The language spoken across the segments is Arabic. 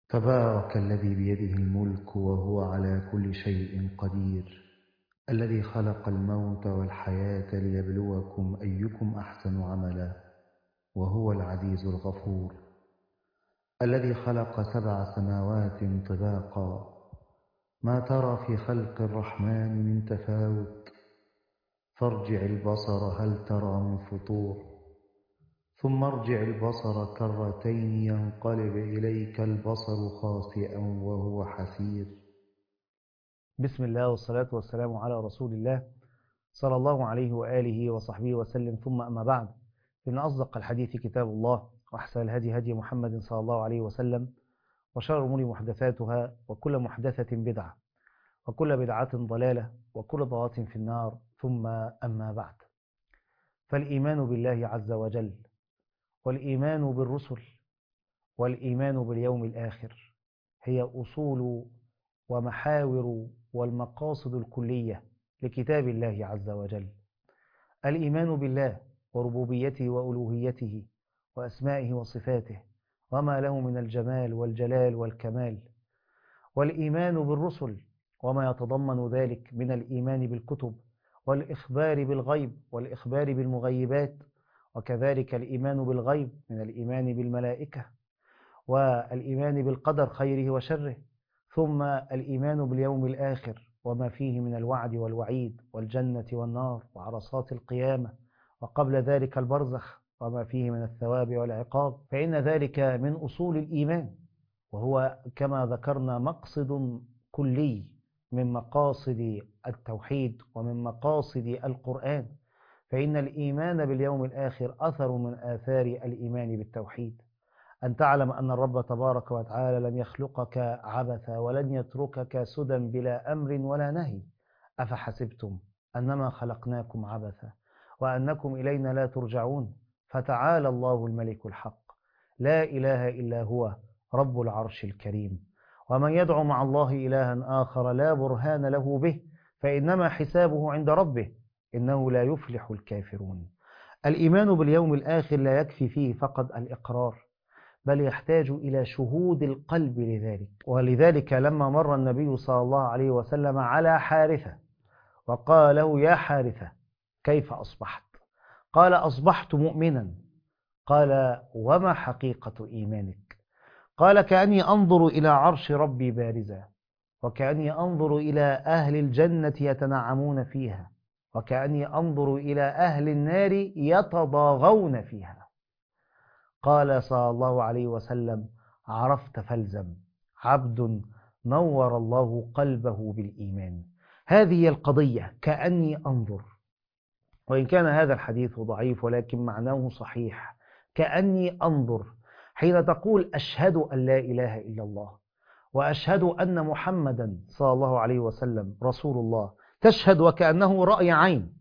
تبارك الذي بيده الملك وهو على كل شيء قدير، الذي خلق الموت والحياة ليبلوكم أيكم أحسن عملا، وهو العزيز الغفور، الذي خلق 7 سماوات طباقا، ما ترى في خلق الرحمن من تفاوت، فارجع البصر هل ترى من فطور، ثم ارجع البصر كرتين ينقلب إليك البصر خاسئا وهو حسير. بسم الله والصلاة والسلام على رسول الله صلى الله عليه وآله وصحبه وسلم، ثم أما بعد، إن أصدق الحديث كتاب الله، وأحسن الهدي هدي محمد صلى الله عليه وسلم، وشر الأمور محدثاتها، وكل محدثة بدعة، وكل بدعة ضلالة، وكل ضلالة في النار، ثم أما بعد. فالإيمان بالله عز وجل، والإيمان بالرسل، والإيمان باليوم الآخر هي أصول ومحاور والمقاصد الكلية لكتاب الله عز وجل. الإيمان بالله وربوبيته وألوهيته وأسمائه وصفاته وما له من الجمال والجلال والكمال، والإيمان بالرسل وما يتضمن ذلك من الإيمان بالكتب والإخبار بالغيب والإخبار بالمغيبات، وكذلك الإيمان بالغيب من الإيمان بالملائكة والإيمان بالقدر خيره وشره، ثم الإيمان باليوم الآخر وما فيه من الوعد والوعيد والجنة والنار وعرصات القيامة، وقبل ذلك البرزخ وما فيه من الثواب والعقاب، فإن ذلك من أصول الإيمان، وهو كما ذكرنا مقصد كلي من مقاصد التوحيد ومن مقاصد القرآن. فإن الإيمان باليوم الآخر أثر من آثار الإيمان بالتوحيد، أن تعلم أن الرب تبارك وتعالى لم يخلقك عبثا ولن يتركك سدى بلا أمر ولا نهي. أفحسبتم أنما خلقناكم عبثا وأنكم إلينا لا ترجعون، فتعالى الله الملك الحق، لا إله إلا هو رب العرش الكريم. ومن يدعو مع الله إلها آخر لا برهان له به فإنما حسابه عند ربه، إنه لا يفلح الكافرون. الإيمان باليوم الآخر لا يكفي فيه فقط الإقرار، بل يحتاج إلى شهود القلب لذلك. ولذلك لما مر النبي صلى الله عليه وسلم على حارثة وقال له: يا حارثة، كيف أصبحت؟ قال: أصبحت مؤمنا. قال: وما حقيقة إيمانك؟ قال: كأني أنظر إلى عرش ربي بارزا، وكأني أنظر إلى أهل الجنة يتنعمون فيها، وكأني أنظر إلى أهل النار يتضاغون فيها. قال صلى الله عليه وسلم: عرفت فالزم، عبد نور الله قلبه بالإيمان. هذه القضية، كأني أنظر، وإن كان هذا الحديث ضعيف ولكن معناه صحيح. كأني أنظر حين تقول: أشهد أن لا إله إلا الله، وأشهد أن محمدا صلى الله عليه وسلم رسول الله، تشهد وكأنه رأي عين،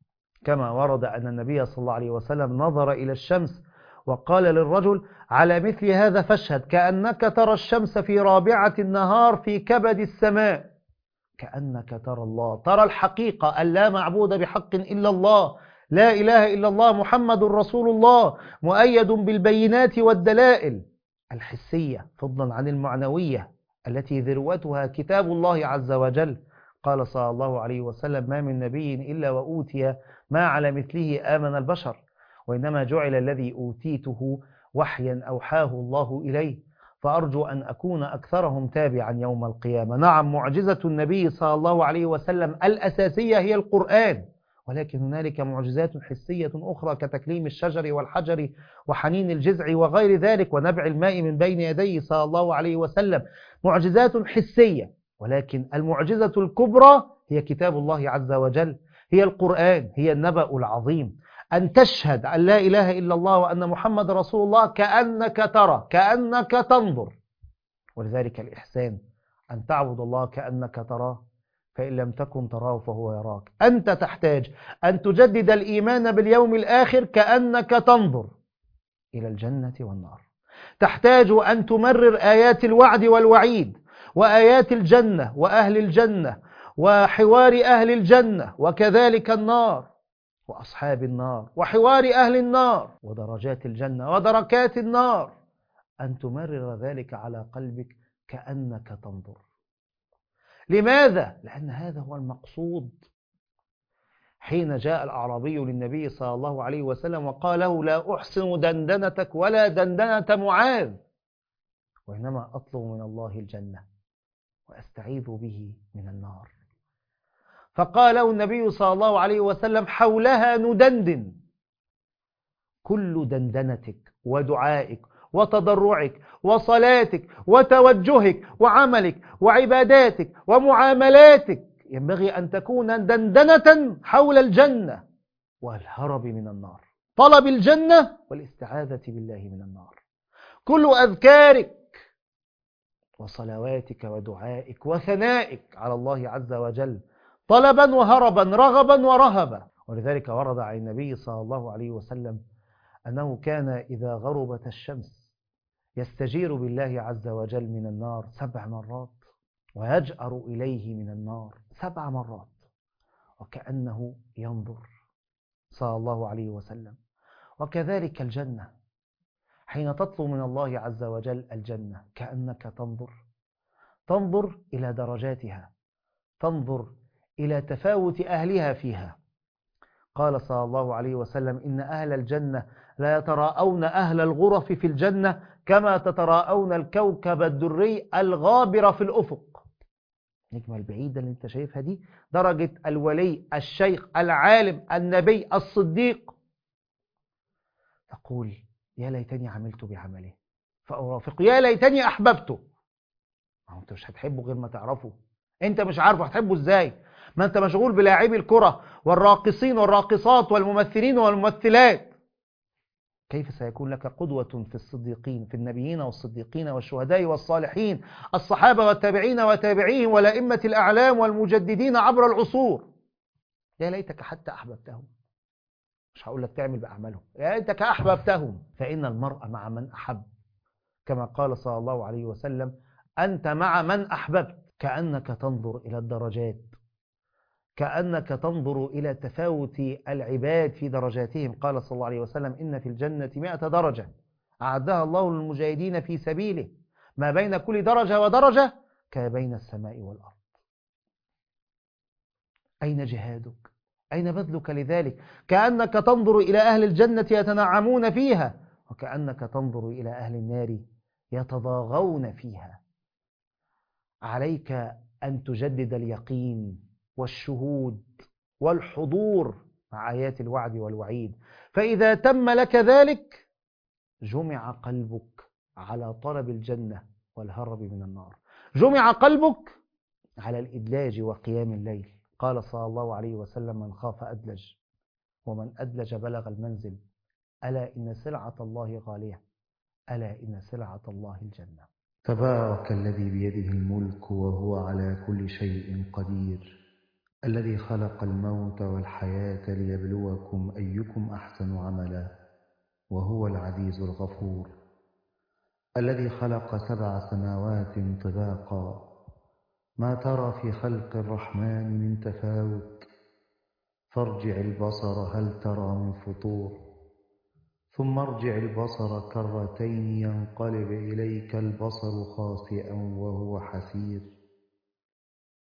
كما ورد أن النبي صلى الله عليه وسلم نظر إلى الشمس وقال للرجل: على مثل هذا فاشهد، كأنك ترى الشمس في رابعة النهار في كبد السماء، كأنك ترى الله، ترى الحقيقة أن لا معبود بحق إلا الله، لا إله إلا الله، محمد رسول الله، مؤيد بالبينات والدلائل الحسية فضلا عن المعنوية التي ذروتها كتاب الله عز وجل. قال صلى الله عليه وسلم: ما من نبي إلا وأوتي ما على مثله آمن البشر، وإنما جعل الذي أوتيته وحيا أوحاه الله إليه، فأرجو أن أكون أكثرهم تابعا يوم القيامة. نعم، معجزة النبي صلى الله عليه وسلم الأساسية هي القرآن، ولكن هنالك معجزات حسية أخرى كتكليم الشجر والحجر وحنين الجذع وغير ذلك ونبع الماء من بين يديه صلى الله عليه وسلم، معجزات حسية. ولكن المعجزة الكبرى هي كتاب الله عز وجل، هي القرآن، هي النبأ العظيم. أن تشهد أن لا إله إلا الله وأن محمد رسول الله كأنك ترى، كأنك تنظر. ولذلك الإحسان أن تعبد الله كأنك تراه، فإن لم تكن تراه فهو يراك. أنت تحتاج أن تجدد الإيمان باليوم الآخر كأنك تنظر إلى الجنة والنار، تحتاج أن تمرر آيات الوعد والوعيد وآيات الجنة وأهل الجنة وحوار أهل الجنة، وكذلك النار وأصحاب النار وحوار أهل النار ودرجات الجنة ودركات النار. أن تمرر ذلك على قلبك كأنك تنظر. لماذا؟ لأن هذا هو المقصود. حين جاء الأعرابي للنبي صلى الله عليه وسلم وقال له: لا أحسن دندنتك ولا دندنة معاذ، وإنما أطلب من الله الجنة وأستعيذ به من النار. فقال له النبي صلى الله عليه وسلم: حولها ندندن. كل دندنتك ودعائك وتضرعك وصلاتك وتوجهك وعملك وعباداتك ومعاملاتك ينبغي أن تكون دندنة حول الجنة والهرب من النار، طلب الجنة والاستعاذة بالله من النار. كل أذكارك وصلواتك ودعائك وثنائك على الله عز وجل طلبا وهربا، رغبا ورهبا. ولذلك ورد عن النبي صلى الله عليه وسلم أنه كان إذا غربت الشمس يستجير بالله عز وجل من النار 7 مرات، ويجأر إليه من النار 7 مرات، وكأنه ينظر صلى الله عليه وسلم. وكذلك الجنة، حين تطلب من الله عز وجل الجنة كأنك تنظر إلى درجاتها، تنظر إلى تفاوت أهلها فيها. قال صلى الله عليه وسلم: إن أهل الجنة لا يتراءون أهل الغرف في الجنة كما تتراءون الكوكب الدري الغابر في الأفق. النجمة البعيدة اللي انت شايفها دي درجة الولي، الشيخ، العالم، النبي، الصديق. تقول: يا ليتني عملت بعمله فأرافقه، يا ليتني أحببته. ما انت مش هتحبه غير ما تعرفه. انت مش عارفه هتحبه ازاي؟ ما انت مشغول بلاعبي الكرة والراقصين والراقصات والممثلين والممثلات. كيف سيكون لك قدوة في الصديقين، في النبيين والصديقين والشهداء والصالحين، الصحابة والتابعين وتابعيهم والأئمة الأعلام والمجددين عبر العصور؟ يا ليتك حتى أحببتهم. مش هقول لك تعمل بأعمالهم، يا ليتك أحببتهم. فإن المرء مع من أحب، كما قال صلى الله عليه وسلم: أنت مع من أحببت. كأنك تنظر إلى الدرجات، كأنك تنظر إلى تفاوت العباد في درجاتهم. قال صلى الله عليه وسلم: إن في الجنة 100 درجة أعدها الله للمجاهدين في سبيله، ما بين كل درجة ودرجة كبين السماء والأرض. أين جهادك؟ أين بذلك لذلك؟ كأنك تنظر إلى أهل الجنة يتنعمون فيها، وكأنك تنظر إلى أهل النار يتضاغون فيها. عليك أن تجدد اليقين والشهود والحضور مع آيات الوعد والوعيد. فإذا تم لك ذلك جمع قلبك على طلب الجنة والهرب من النار، جمع قلبك على الإدلاج وقيام الليل. قال صلى الله عليه وسلم: من خاف أدلج، ومن أدلج بلغ المنزل، ألا إن سلعة الله غالية، ألا إن سلعة الله الجنة. تبارك الذي بيده الملك وهو على كل شيء قدير، الذي خلق الموت والحياة ليبلوكم أيكم أحسن عملا، وهو العزيز الغفور، الذي خلق 7 سماوات طباقا، ما ترى في خلق الرحمن من تفاوت، فارجع البصر هل ترى من فطور، ثم ارجع البصر كرتين ينقلب إليك البصر خاسئا وهو حسير،